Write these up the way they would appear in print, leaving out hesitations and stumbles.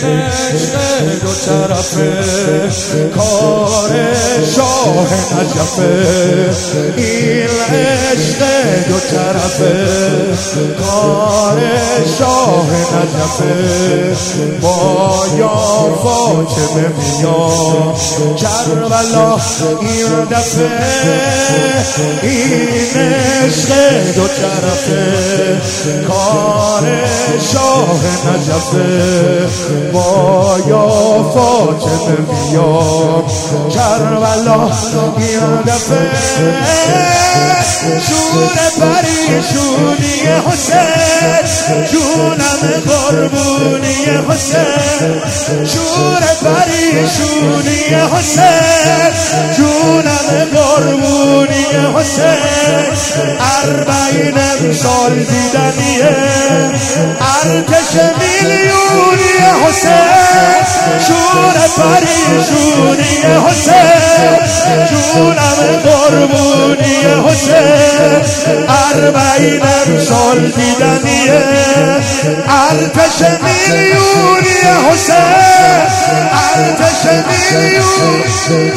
عشق دو طرفه کار شاه نجفه این عشق دو طرفه کار شاه نجفه با یا فاطمه میام کربلا این دفعه این عشق دو طرفه کار شاه نجفه با یا فاطمه میام کربلا این دفعه شور پریشونی حسین جونم قربونی حسین شور پریشونی حسین جونم قربونی حسین 40 امسال دیدنیه ارتش میلیونی حسین شور پریشونی حسین جونم قربونی حسین 40 امسال دیدنیه ارتش میلیونی حسین ارتش میلیونی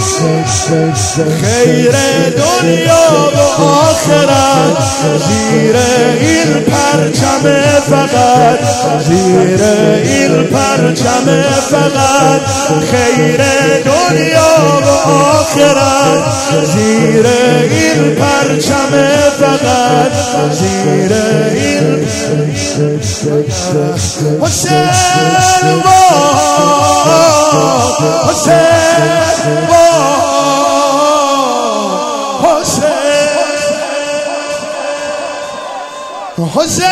خیر دنیا و آخرت زیر این پرچم فقط زیر این پرچم فقط خیر دنیا و آخرت زیر این پرچم فقط زیر این حسین حسین حسین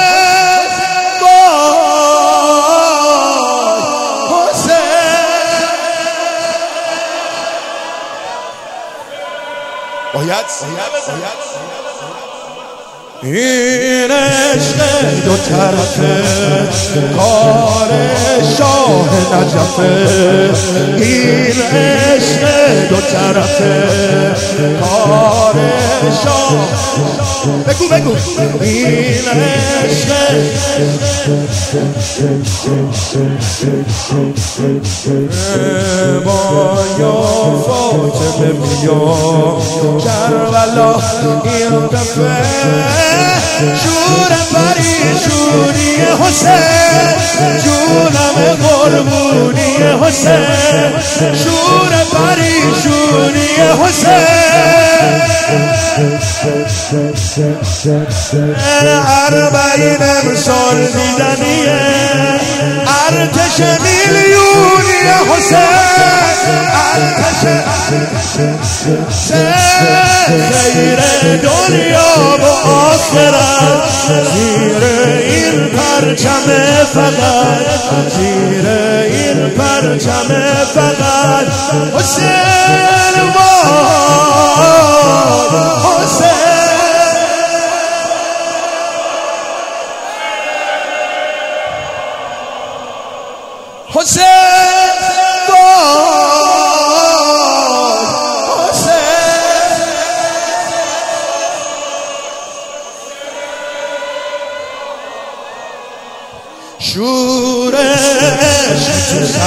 این عشق دو طرفه کار شاه نجفه این عشق دو طرفه کار شاه بگو این عشق با یا فاطمه میام کربلا این دفعه شور پریشونی حسین جونم قربونی حسین شور پریشونی حسین 40 امسال دیدنیه ارتش میلیونی حسین ارتش خیر دنیا و آخرت زیر این پرچم فقط زیر این پرچم فقط حسین حسین حسین شورش